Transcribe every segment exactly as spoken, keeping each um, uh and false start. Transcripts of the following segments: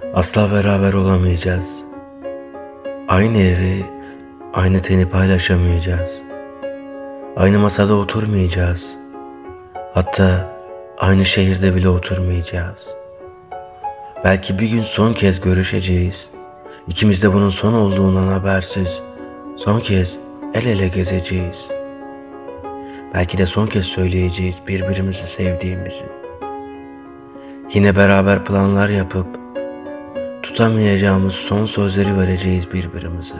Asla beraber olamayacağız. Aynı evi, aynı teni paylaşamayacağız. Aynı masada oturmayacağız. Hatta aynı şehirde bile oturmayacağız. Belki bir gün son kez görüşeceğiz. İkimiz de bunun son olduğundan habersiz son kez el ele gezeceğiz. Belki de son kez söyleyeceğiz birbirimizi sevdiğimizi. Yine beraber planlar yapıp tutamayacağımız son sözleri vereceğiz birbirimize.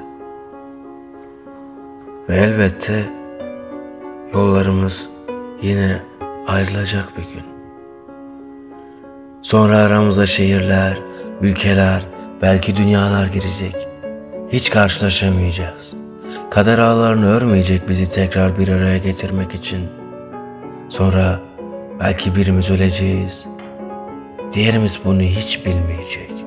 Ve elbette yollarımız yine ayrılacak bir gün. Sonra aramıza şehirler, ülkeler, belki dünyalar girecek. Hiç karşılaşamayacağız. Kader ağlarını örmeyecek bizi tekrar bir araya getirmek için. Sonra belki birimiz öleceğiz. Diğerimiz bunu hiç bilmeyecek.